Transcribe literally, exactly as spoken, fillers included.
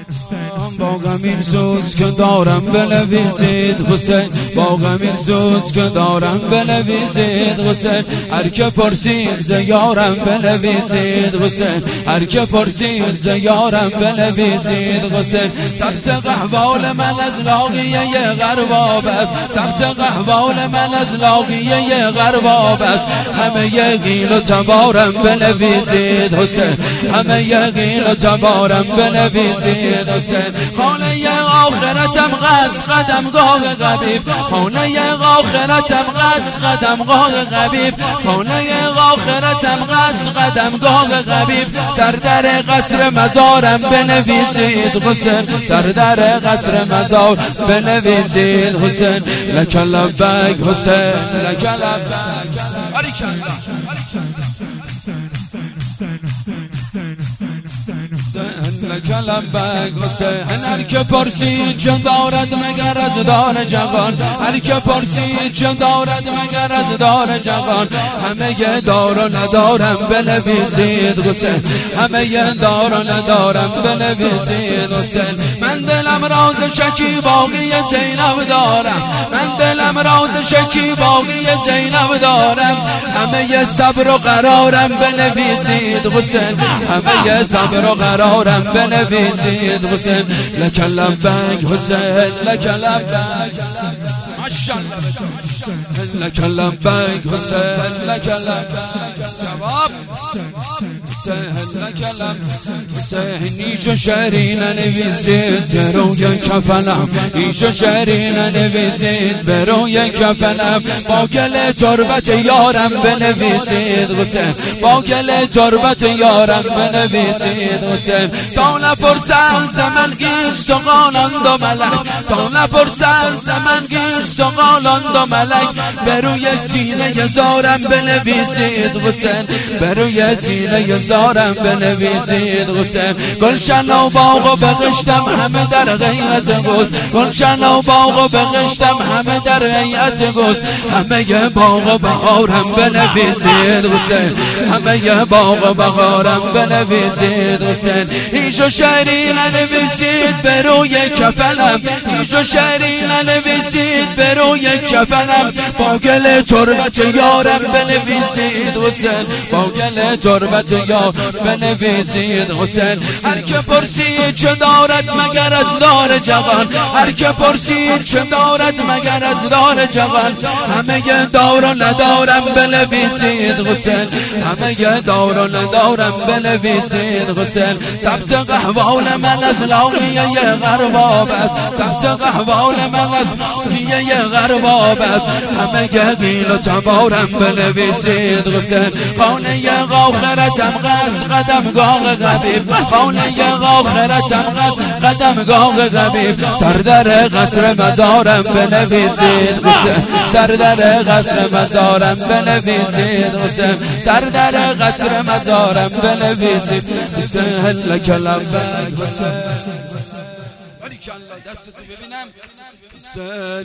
با غمین سوز که دارم بنویسید حسین، با غمین سوز که دارم بنویسید حسین، هر که پرسید ز یارم بنویسید حسین، هر که پرسید ز یارم بنویسید حسین. ثبت احوال من از لاغیه غرباب است، ثبت احوال من از لاغیه غرباب است، همه ی قیل و تبارم بنویسید حسین، همه ی قیل و تبارم بنویسید حسین. خانه آخرتم قصد قدمگاه غبیب، خانه آخرتم قصد قدمگاه غبیب، خانه آخرتم قصد قدمگاه غبیب، سردر قصر مزارم بنویسید حسین، سردر قصر مزار بنویسید حسین. لک لبیک حسین، لک لبیک لک لبیک حسین. هر که پرسید چه دارد مگر از دار جوان، هر که پرسید چه دارد مگر از دار جوان، همه دار و ندارم بنویسید حسین، همه دار و ندارم بنویسید حسین. من دلم راز شکی باقی زینب دارم، من دلم راز شکی باقی زینب دارم، همه صبر و قرارم بنویسید حسین، همه صبر و قرارم بنویسید حسین. لک لبیک حسین، لک لبیک ماشاءالله، لک لبیک حسین، لک لبیک جواب حسین، لک لبیک حسین. ایشو شعری ننویسید به روی کفنم، ایشو شعری ننویسید به روی کفنم، با گل تربت یارم بنویسید حسین، با گل تربت یارم بنویسید حسین. تا نپرسم زمن گیر سقالند و ملک، تا نپرسم زمن گیر سقالند و ملک، به روی سینه زارم بنویسید حسین، به روی سینه زارم بنویسید حسین. گلشن و باغ و بغشتم همه در غیرت گوز، گلشن و باغ و بغشتم همه در غیرت گوز، همه باغ و بهارم بنویسید حسین، همه باغ و بهارم بنویسید حسین. ایشو شعری ننویسید به روی کفنم، ایشو شعری ننویسید به روی کفنم، با گل تربت یارم بنویسید حسین، با گل تربت یار بنویسید حسین. هر که پرسید چه دارد مگر از دار جوان، هر که پرسید چه دارد مگر از دار جوان، همه دار و ندارم بنویسید حسین، همه دار و ندارم بنویسید حسین. ثبت احوال من از لاغیه غرباب است، ثبت احوال من از لاغیه غرباب است، همه قیل و تبارم بنویسید حسین. خانه آخرتم قصد قدمگاه غبیب، خانه آخرتم قصد قدمگاه غبیب، سردر قصر مزارم بنویسید حسین، سردر قصر مزارم بنویسید حسین، سردر قصر مزارم بنویسید حسین. لک لبیک حسین، باریکالله دستتو ببینم حسین.